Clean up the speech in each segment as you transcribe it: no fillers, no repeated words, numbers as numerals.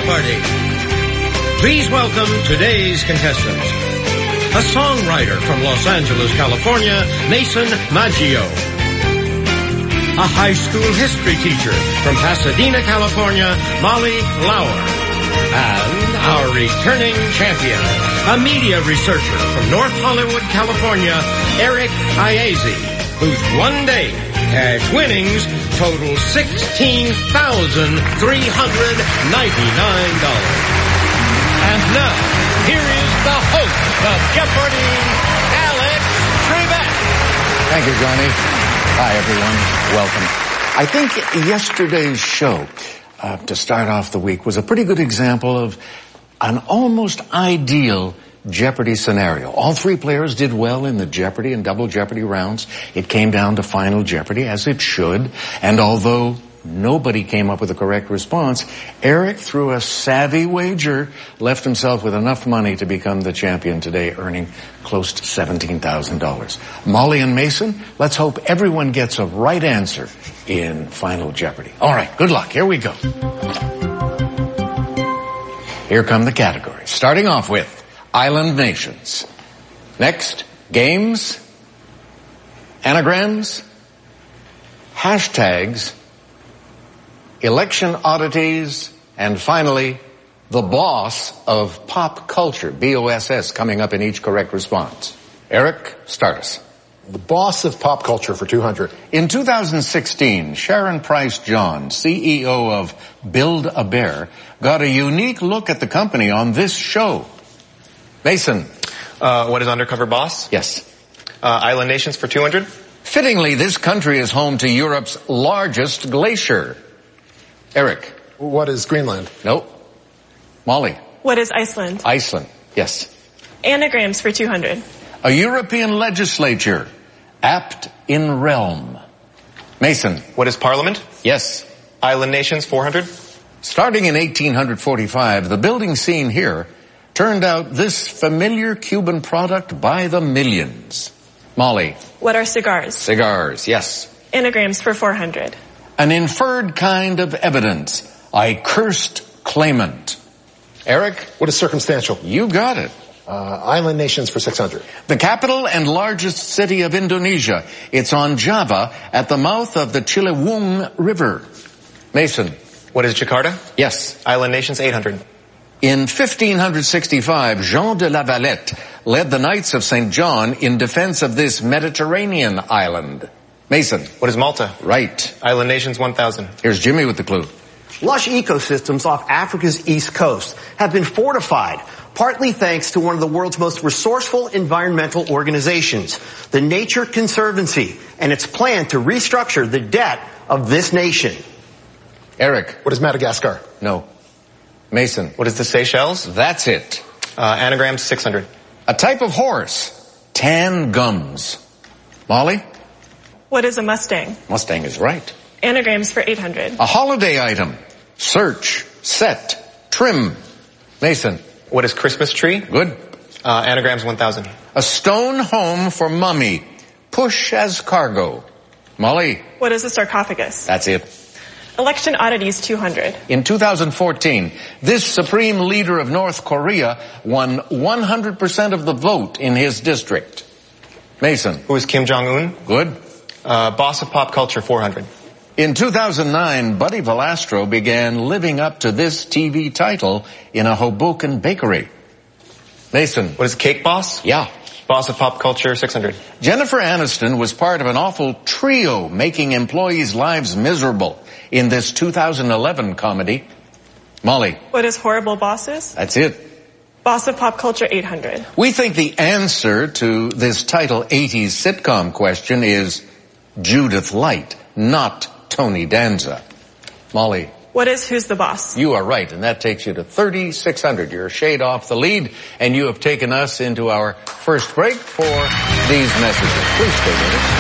Jeopardy! Please welcome today's contestants. A songwriter from Los Angeles, California, Mason Maggio. A high school history teacher from Pasadena, California, Molly Lauer. And our returning champion, a media researcher from North Hollywood, California, Eric Iazzi, whose one-day cash winnings total $16,399. And now, here is the host of Jeopardy, Alex Trebek. Thank you, Johnny. Hi, everyone. Welcome. I think yesterday's show, to start off the week, was a pretty good example of an almost ideal Jeopardy scenario. All three players did well in the Jeopardy and Double Jeopardy rounds. It came down to Final Jeopardy, as it should. And although nobody came up with a correct response, Eric, through a savvy wager, left himself with enough money to become the champion today, earning close to $17,000. Molly and Mason, let's hope everyone gets a right answer in Final Jeopardy. All right, good luck. Here we go. Here come the categories. Starting off with Island Nations. Next, games, anagrams, hashtags, election oddities, and finally, the boss of pop culture, BOSS, coming up in each correct response. Eric, start us. The boss of pop culture for 200. In 2016, Sharon Price John, CEO of Build-A-Bear, got a unique look at the company on this show. Mason. What is Undercover Boss? Yes. Island Nations for 200. Fittingly, this country is home to Europe's largest glacier. Eric. What is Greenland? Nope. Molly. What is Iceland? Iceland. Yes. Anagrams for 200. A European legislature. Apt in realm. Mason. What is Parliament? Yes. Island Nations 400. Starting in 1845, the building scene here turned out this familiar Cuban product by the millions. Molly. What are cigars? Cigars, yes. Anagrams for 400. An inferred kind of evidence. I cursed claimant. Eric? What is circumstantial? You got it. Island Nations for 600. The capital and largest city of Indonesia. It's on Java at the mouth of the Ciliwung River. Mason. What is Jakarta? Yes. Island Nations 800. In 1565, Jean de la Valette led the Knights of St. John in defense of this Mediterranean island. Mason. What is Malta? Right. Island Nations 1000. Here's Jimmy with the clue. Lush ecosystems off Africa's east coast have been fortified, partly thanks to one of the world's most resourceful environmental organizations, the Nature Conservancy, and its plan to restructure the debt of this nation. Eric. What is Madagascar? No. Mason. What is the Seychelles? That's it. Anagrams 600. A type of horse. Tan gums. Molly? What is a Mustang? Mustang is right. Anagrams for 800. A holiday item. Search, set, trim. Mason. What is Christmas tree? Good. Anagrams 1000. A stone home for mummy. Push as cargo. Molly. What is a sarcophagus? That's it. Election oddities 200. In 2014, this supreme leader of North Korea won 100% of the vote in his district. Mason. Who is Kim Jong-un? Good. Boss of pop culture 400. In 2009, Buddy Valastro began living up to this TV title in a Hoboken bakery. Mason. What is Cake Boss? Yeah. Boss of pop culture 600. Jennifer Aniston was part of an awful trio making employees' lives miserable in this 2011 comedy. Molly. What is Horrible Bosses? That's it. Boss of pop culture 800. We think the answer to this Title 80s sitcom question is Judith Light, not Tony Danza. Molly. What is Who's the Boss? You are right, and that takes you to 3,600. You're a shade off the lead, and you have taken us into our first break for these messages. Please stay with us.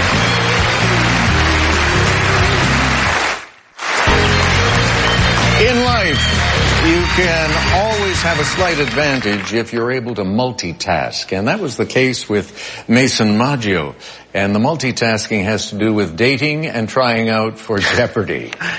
In life, you can always have a slight advantage if you're able to multitask, and that was the case with Mason Maggio. And the multitasking has to do with dating and trying out for Jeopardy.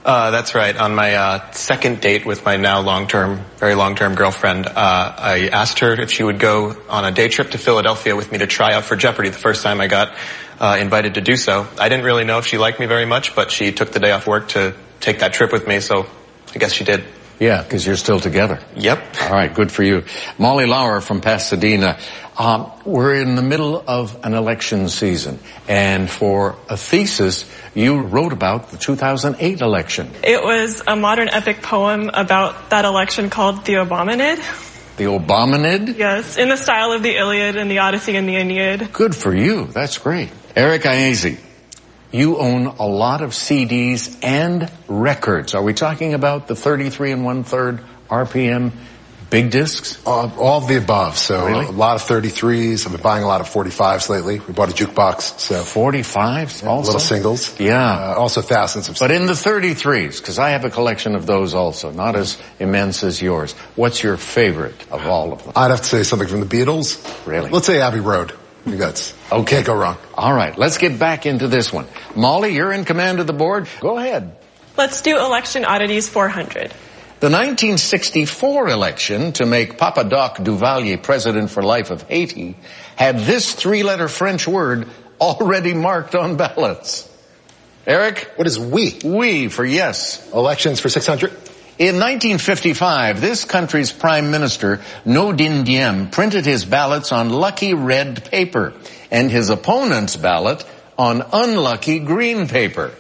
That's right. On my second date with my now very long-term girlfriend, I asked her if she would go on a day trip to Philadelphia with me to try out for Jeopardy the first time I got invited to do so. I didn't really know if she liked me very much, but she took the day off work to take that trip with me, so I guess she did. Yeah, because you're still together. Yep. All right, good for you. Molly Lauer from Pasadena. We're in the middle of an election season, and for a thesis, you wrote about the 2008 election. It was a modern epic poem about that election called The Abominid. The Abominid? Yes, in the style of the Iliad and the Odyssey and the Aeneid. Good for you. That's great. Eric Iazzi, you own a lot of CDs and records. Are we talking about the 33 1/3 RPM big discs? All of the above. So Really? a lot of 33s. I've been buying a lot of 45s lately. We bought a jukebox. So 45s also? little singles. Yeah. Also thousands of. But in the 33s, because I have a collection of those also, not as immense as yours. What's your favorite of all of them? I'd have to say something from the Beatles. Really? Let's say Abbey Road. You guys. Okay. Can't go wrong. All right, let's get back into this one. Molly, you're in command of the board. Go ahead. Let's do Election Oddities 400. The 1964 election to make Papa Doc Duvalier president for life of Haiti had this three-letter French word already marked on ballots. Eric? What is we? Oui for yes. Elections for 600? In 1955, this country's prime minister, Ngo Dinh Diem, printed his ballots on lucky red paper and his opponent's ballot on unlucky green paper.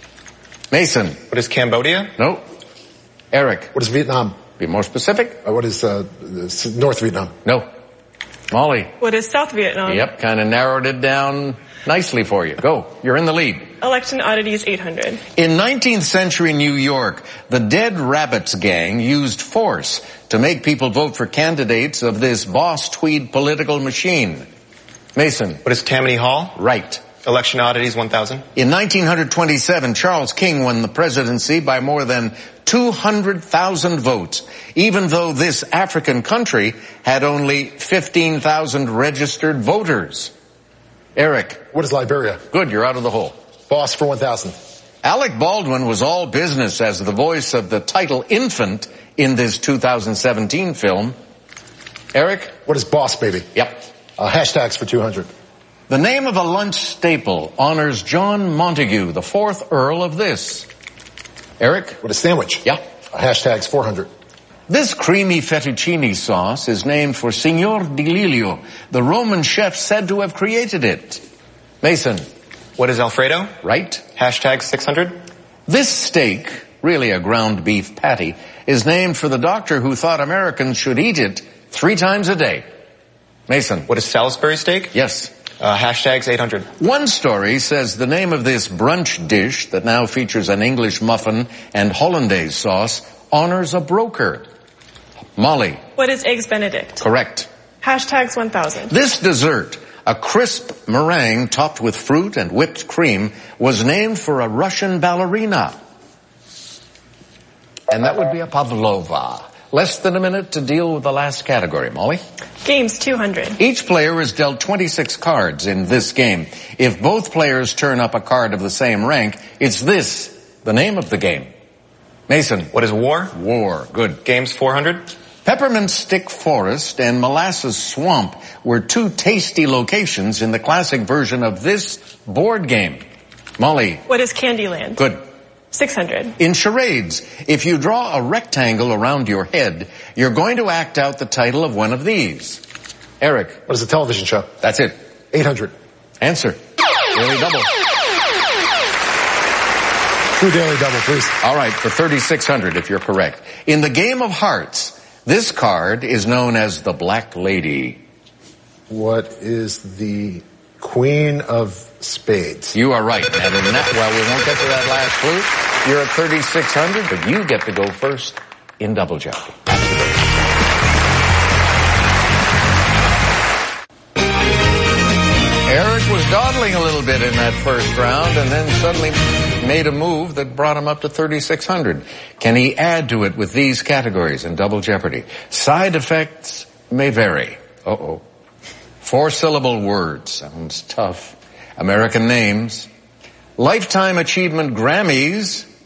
Mason? What is Cambodia? No. Eric? What is Vietnam? Be more specific? What is North Vietnam? No. Molly? What is South Vietnam? Yep, kind of narrowed it down nicely for you. Go. You're in the lead. Election Oddities 800. In 19th century New York, the Dead Rabbits gang used force to make people vote for candidates of this Boss Tweed political machine. Mason? What is Tammany Hall? Right. Election Oddities 1000. In 1927, Charles King won the presidency by more than 200,000 votes, even though this African country had only 15,000 registered voters. Eric? What is Liberia? Good, you're out of the hole. Boss for 1,000. Alec Baldwin was all business as the voice of the title infant in this 2017 film. Eric? What is Boss Baby? Yep. Hashtags for 200. The name of a lunch staple honors John Montague, the 4th Earl of this. Eric? What is Sandwich? Yeah. Hashtags 400. This creamy fettuccine sauce is named for Signor Di Lilio, the Roman chef said to have created it. Mason? What is Alfredo? Right. Hashtag 600. This steak, really a ground beef patty, is named for the doctor who thought Americans should eat it 3 times a day. Mason? What is Salisbury steak? Yes. Hashtags 800. One story says the name of this brunch dish that now features an English muffin and hollandaise sauce honors a broker. Molly? What is Eggs Benedict? Correct. Hashtags 1000. This dessert, a crisp meringue topped with fruit and whipped cream, was named for a Russian ballerina. And that would be a pavlova. Less than a minute to deal with the last category. Molly? Games 200. Each player is dealt 26 cards in this game. If both players turn up a card of the same rank, it's this, the name of the game. Mason? What is War? War. Good. Games 400. Peppermint Stick Forest and Molasses Swamp were 2 tasty locations in the classic version of this board game. Molly? What is Candyland? Good. 600. In charades, if you draw a rectangle around your head, you're going to act out the title of one of these. Eric? What is a television show? That's it. 800. Answer. Daily double. True daily double, please. All right, for 3,600 if you're correct. In the game of hearts, this card is known as the Black Lady. What is the Queen of Spades? You are right. And in that, well, we won't get to that last clue. You're at 3,600, but you get to go first in Double Jeopardy. Eric was dawdling a little bit in that first round and then suddenly made a move that brought him up to 3,600. Can he add to it with these categories in Double Jeopardy? Side effects may vary. 4-syllable words. Sounds tough. American names. Lifetime Achievement Grammys.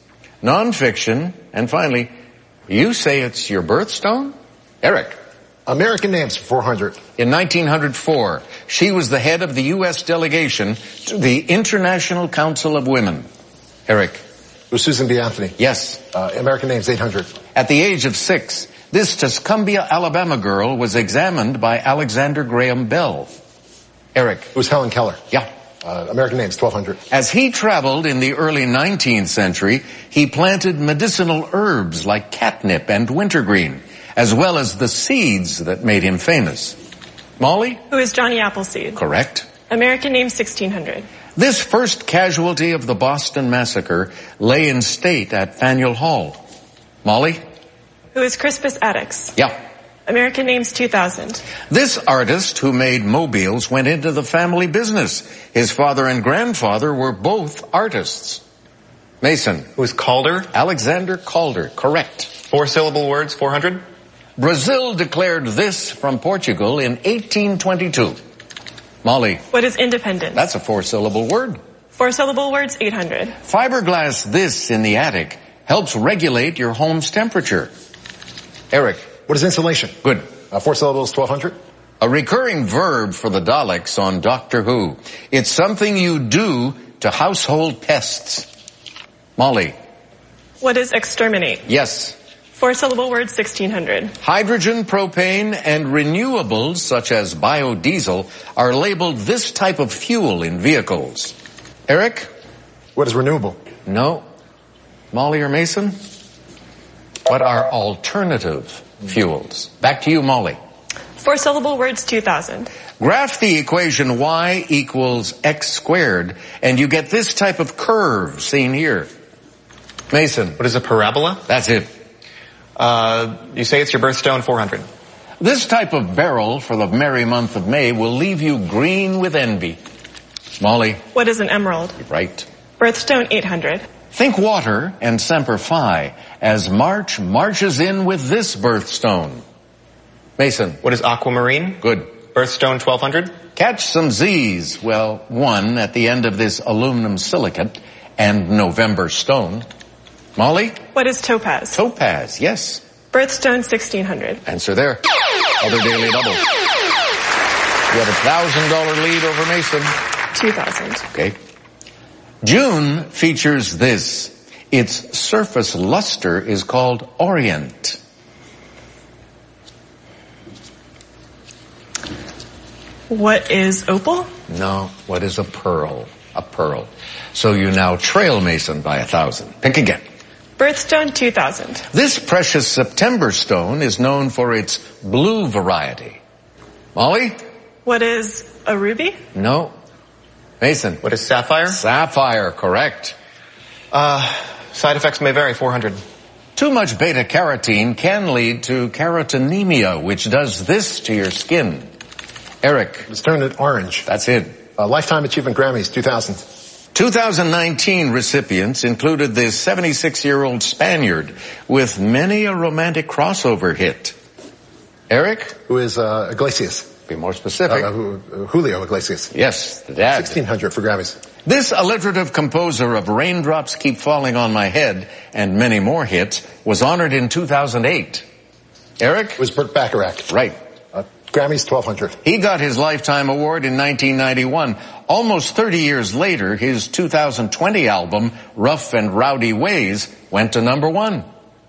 nonfiction, and finally, you say it's your birthstone? Eric. American names for 400. In 1904, she was the head of the U.S. delegation to the International Council of Women. Eric. It was Susan B. Anthony. Yes. American names 800. At the age of 6, this Tuscumbia, Alabama girl was examined by Alexander Graham Bell. Eric. It was Helen Keller. Yeah. American names 1200. As he traveled in the early 19th century, he planted medicinal herbs like catnip and wintergreen, as well as the seeds that made him famous. Molly? Who is Johnny Appleseed? Correct. American name 1600. This first casualty of the Boston Massacre lay in state at Faneuil Hall. Molly? Who is Crispus Attucks? Yeah. American names 2000. This artist who made mobiles went into the family business. His father and grandfather were both artists. Mason. Who is Calder? Alexander Calder. Correct. 4-syllable words, 400. Brazil declared this from Portugal in 1822. Molly. What is independent? That's a 4-syllable word. 4-syllable words, 800. Fiberglass this in the attic helps regulate your home's temperature. Eric. What is insulation? Good. 4 syllables, 1200. A recurring verb for the Daleks on Doctor Who. It's something you do to household pests. Molly. What is exterminate? Yes. 4-syllable words, 1600. Hydrogen, propane, and renewables such as biodiesel are labeled this type of fuel in vehicles. Eric? What is renewable? No. Molly or Mason? What are alternative fuels? Back to you, Molly. 4-syllable words, 2000. Graph the equation y equals x squared, and you get this type of curve seen here. Mason. What is a parabola? That's it. You say it's your birthstone, 400. This type of barrel for the merry month of May will leave you green with envy. Molly. What is an emerald? Right. Birthstone, 800. Think water and Semper Fi as March marches in with this birthstone. Mason. What is aquamarine? Good. Birthstone, 1200. Catch some Z's, well, one at the end of this aluminum silicate and November stone. Molly? What is topaz? Topaz, yes. Birthstone, 1600. Answer there. Other daily double. You have $1,000 lead over Mason. 2000. Okay. June features this. Its surface luster is called orient. What is opal? No. What is a pearl? A pearl. So you now trail Mason by 1,000. Pick again. Birthstone, 2000. This precious September stone is known for its blue variety. Molly? What is a ruby? No. Mason? What is sapphire? Sapphire, correct. Side effects may vary, 400. Too much beta-carotene can lead to carotenemia, which does this to your skin. Eric? It's turned it orange. That's it. Lifetime Achievement Grammys, 2000. 2019 recipients included this 76-year-old Spaniard with many a romantic crossover hit. Eric? Who is Iglesias. Be more specific. Julio Iglesias. Yes, the dad. 1600 for Grammys. This alliterative composer of Raindrops Keep Falling on My Head and many more hits was honored in 2008. Eric? It was Burt Bacharach. Right. Grammys, 1200. He got his Lifetime Award in 1991. Almost 30 years later, his 2020 album, Rough and Rowdy Ways, went to #1.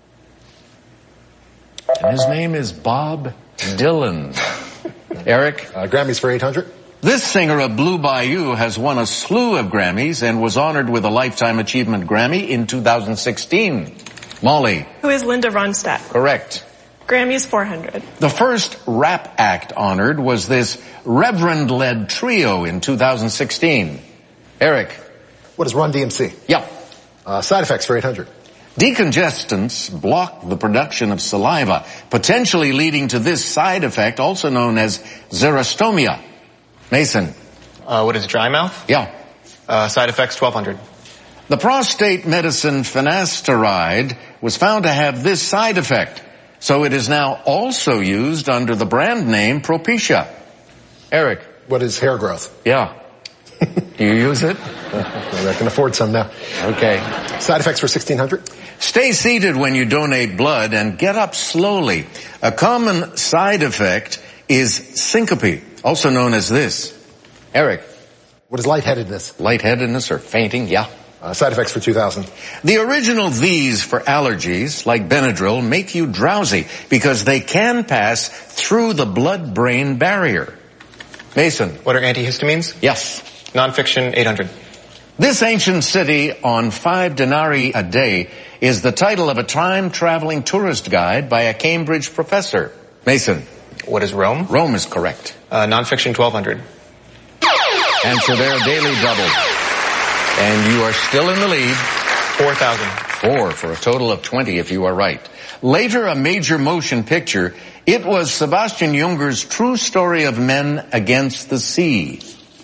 And his name is Bob Dylan. Eric? Grammys for 800. This singer of Blue Bayou has won a slew of Grammys and was honored with a Lifetime Achievement Grammy in 2016. Molly? Who is Linda Ronstadt? Correct. Grammys, 400. The first rap act honored was this Reverend-led trio in 2016. Eric? What is Run DMC? Yeah. Side effects for 800. Decongestants block the production of saliva, potentially leading to this side effect, also known as xerostomia. Mason? What is dry mouth? Yeah. Side effects, 1200. The prostate medicine finasteride was found to have this side effect, so it is now also used under the brand name Propecia. Eric? What is hair growth? Yeah. Do you use it? I can afford some now. Okay. Side effects for 1600. Stay seated when you donate blood and get up slowly. A common side effect is syncope, also known as this. Eric. What is lightheadedness? Lightheadedness or fainting, yeah. Side effects for 2000. The original V's for allergies, like Benadryl, make you drowsy because they can pass through the blood-brain barrier. Mason. What are antihistamines? Yes. Nonfiction, 800. This ancient city on 5 denarii a day is the title of a time-traveling tourist guide by a Cambridge professor. Mason. What is Rome? Rome is correct. Nonfiction, 1200. Answer there, daily double. And you are still in the lead. 4,000. 4 for a total of 20 if you are right. Later, a major motion picture. It was Sebastian Junger's True Story of Men Against the Sea.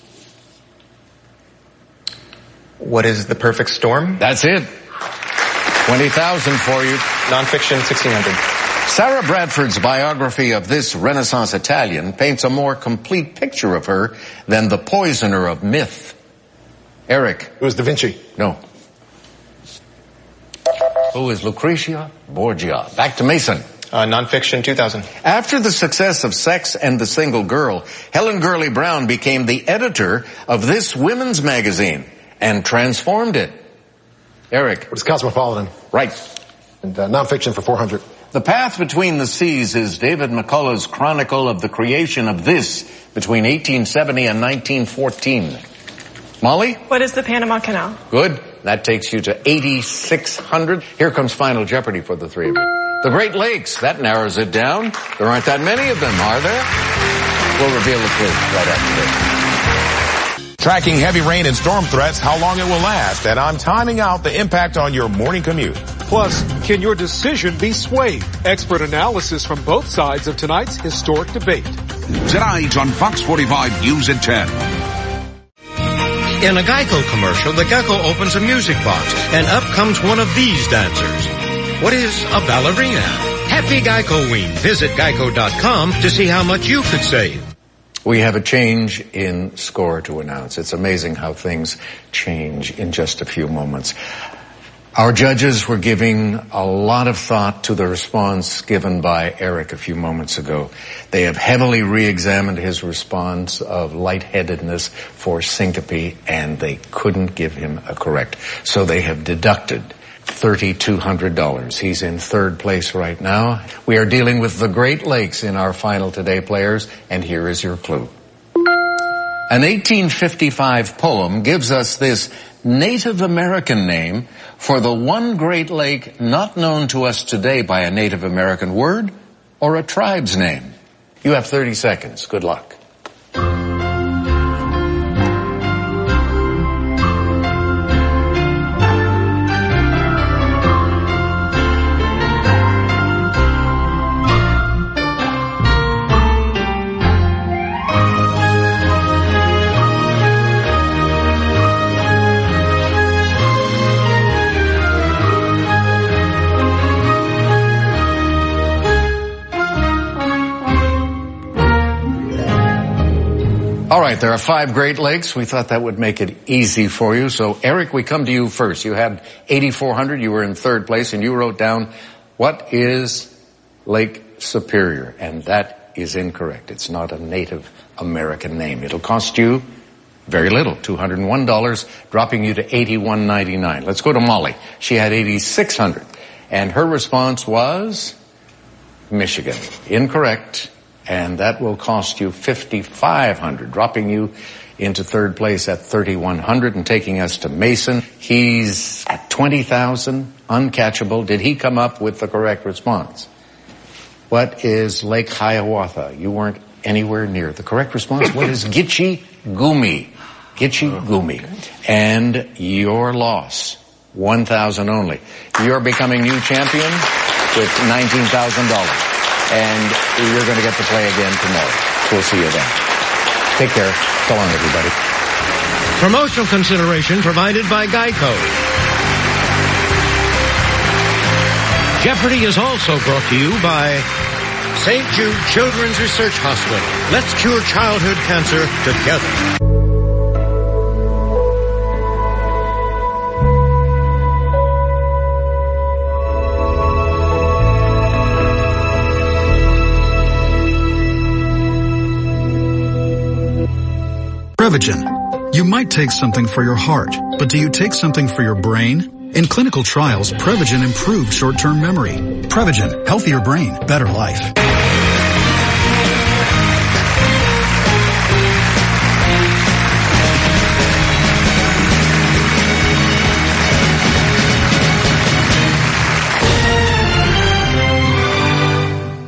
What is The Perfect Storm? That's it. 20,000 for you. Nonfiction, 1,600. Sarah Bradford's biography of this Renaissance Italian paints a more complete picture of her than The Poisoner of myth. Eric. It was Da Vinci. No. Who is Lucretia Borgia? Back to Mason. Nonfiction, 2,000. After the success of Sex and the Single Girl, Helen Gurley Brown became the editor of this women's magazine and transformed it. Eric. What is Cosmopolitan? Right. And nonfiction for 400. The Path Between the Seas is David McCullough's chronicle of the creation of this between 1870 and 1914. Molly? What is the Panama Canal? Good. That takes you to 8,600. Here comes Final Jeopardy for the three of you. The Great Lakes. That narrows it down. There aren't that many of them, are there? We'll reveal the clue right after this. Tracking heavy rain and storm threats, how long it will last, and I'm timing out the impact on your morning commute. Plus, can your decision be swayed? Expert analysis from both sides of tonight's historic debate. Tonight on Fox 45 News at 10. In a Geico commercial, the Geico opens a music box, and up comes one of these dancers. What is a ballerina? Happy Geico-ween. Visit geico.com to see how much you could save. We have a change in score to announce. It's amazing how things change in just a few moments. Our judges were giving a lot of thought to the response given by Eric a few moments ago. They have heavily re-examined his response of lightheadedness for syncope, and they couldn't give him a correct. So they have deducted $3,200. He's in third place right now. We are dealing with the Great Lakes in our final today, players, and here is your clue. An 1855 poem gives us this Native American name for the one Great Lake not known to us today by a Native American word or a tribe's name. You have 30 seconds. Good luck. All right, there are 5 Great Lakes. We thought that would make it easy for you. So, Eric, we come to you first. You had 8,400. You were in third place, and you wrote down, what is Lake Superior? And that is incorrect. It's not a Native American name. It'll cost you very little, $201, dropping you to $81.99. Let's go to Molly. She had 8,600. And her response was Michigan. Incorrect. And that will cost you $5,500, dropping you into third place at $3,100 and taking us to Mason. He's at $20,000, uncatchable. Did he come up with the correct response? What is Lake Hiawatha? You weren't anywhere near. The correct response, what is Gitche Gumee? Gitche Gumee. And your loss, $1,000 only. You're becoming new champion with $19,000. And you're going to get to play again tomorrow. We'll see you then. Take care. So long, everybody. Promotional consideration provided by Geico. Jeopardy is also brought to you by St. Jude Children's Research Hospital. Let's cure childhood cancer together. Prevagen. You might take something for your heart, but do you take something for your brain? In clinical trials, Prevagen improved short-term memory. Prevagen, healthier brain, better life.